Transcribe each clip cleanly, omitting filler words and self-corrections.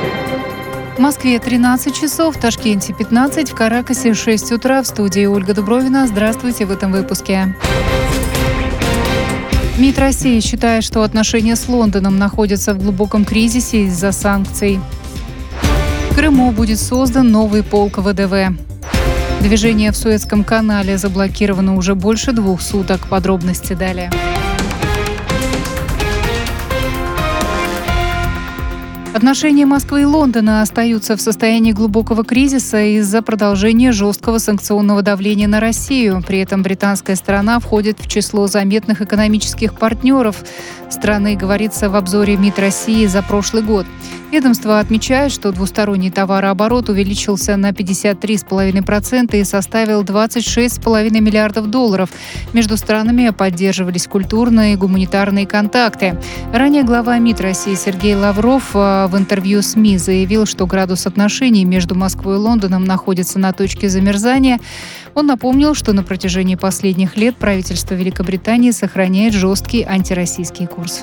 В Москве 13 часов, в Ташкенте 15, в Каракасе 6 утра. В студии Ольга Дубровина. Здравствуйте в этом выпуске. МИД России считает, что отношения с Лондоном находятся в глубоком кризисе из-за санкций. В Крыму будет создан новый полк ВДВ. Движение в Суэцком канале заблокировано уже больше 2 суток. Подробности далее. Отношения Москвы и Лондона остаются в состоянии глубокого кризиса из-за продолжения жесткого санкционного давления на Россию. При этом британская сторона входит в число заметных экономических партнеров страны, говорится в обзоре МИД России за прошлый год. Ведомство отмечает, что двусторонний товарооборот увеличился на 53,5% и составил $26,5 миллиардов. Между странами поддерживались культурные и гуманитарные контакты. Ранее глава МИД России Сергей Лавров в интервью СМИ заявил, что градус отношений между Москвой и Лондоном находится на точке замерзания. Он напомнил, что на протяжении последних лет правительство Великобритании сохраняет жесткий антироссийский курс.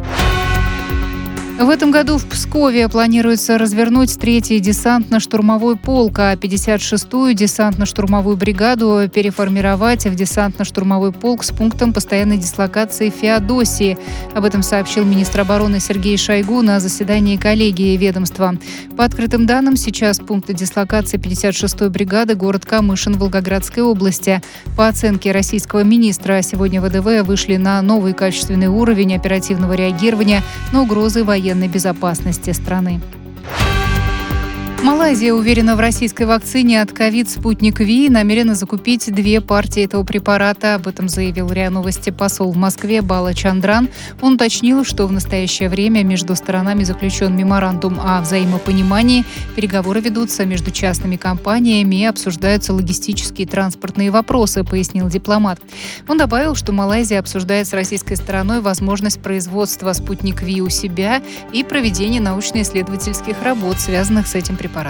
В этом году в Пскове планируется развернуть 3-й десантно-штурмовой полк, а 56-ю десантно-штурмовую бригаду переформировать в десантно-штурмовой полк с пунктом постоянной дислокации в Феодосии. Об этом сообщил министр обороны Сергей Шойгу на заседании коллегии ведомства. По открытым данным, сейчас пункт дислокации 56-й бригады город Камышин Волгоградской области. По оценке российского министра, сегодня ВДВ вышли на новый качественный уровень оперативного реагирования на угрозы военной безопасности страны. Малайзия уверена в российской вакцине от ковид «Спутник Ви» и намерена закупить 2 партии этого препарата. Об этом заявил РИА Новости посол в Москве Бала Чандран. Он уточнил, что в настоящее время между сторонами заключен меморандум о взаимопонимании. Переговоры ведутся между частными компаниями и обсуждаются логистические и транспортные вопросы, пояснил дипломат. Он добавил, что Малайзия обсуждает с российской стороной возможность производства «Спутник Ви» у себя и проведения научно-исследовательских работ, связанных с этим препаратом.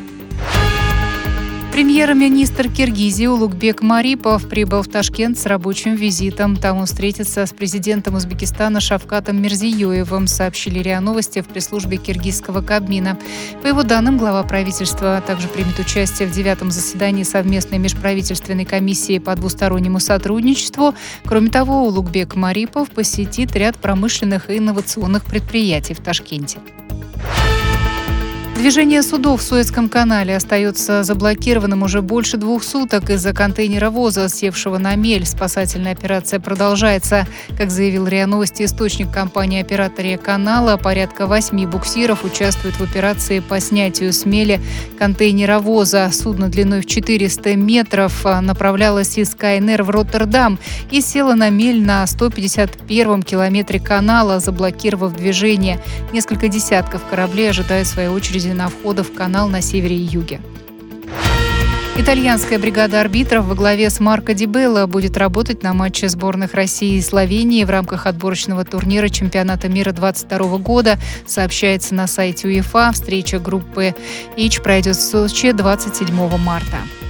Премьер-министр Киргизии Улугбек Марипов прибыл в Ташкент с рабочим визитом. Там он встретится с президентом Узбекистана Шавкатом Мирзиёевым, сообщили РИА Новости в пресс-службе киргизского Кабмина. По его данным, глава правительства также примет участие в 9-м заседании совместной межправительственной комиссии по двустороннему сотрудничеству. Кроме того, Улугбек Марипов посетит ряд промышленных и инновационных предприятий в Ташкенте. Движение судов в Суэцком канале остается заблокированным уже больше 2 суток из-за контейнеровоза, севшего на мель. Спасательная операция продолжается. Как заявил РИА Новости источник компании-оператора канала, порядка 8 буксиров участвуют в операции по снятию с мели контейнеровоза. Судно длиной в 400 метров направлялось из КНР в Роттердам и село на мель на 151-м километре канала, заблокировав движение. Несколько десятков кораблей ожидают в своей очереди на входах в канал на севере и юге. Итальянская бригада арбитров во главе с Марко Ди Белло будет работать на матче сборных России и Словении в рамках отборочного турнира чемпионата мира 2022 года, сообщается на сайте УЕФА. Встреча группы H пройдет в Сочи 27 марта.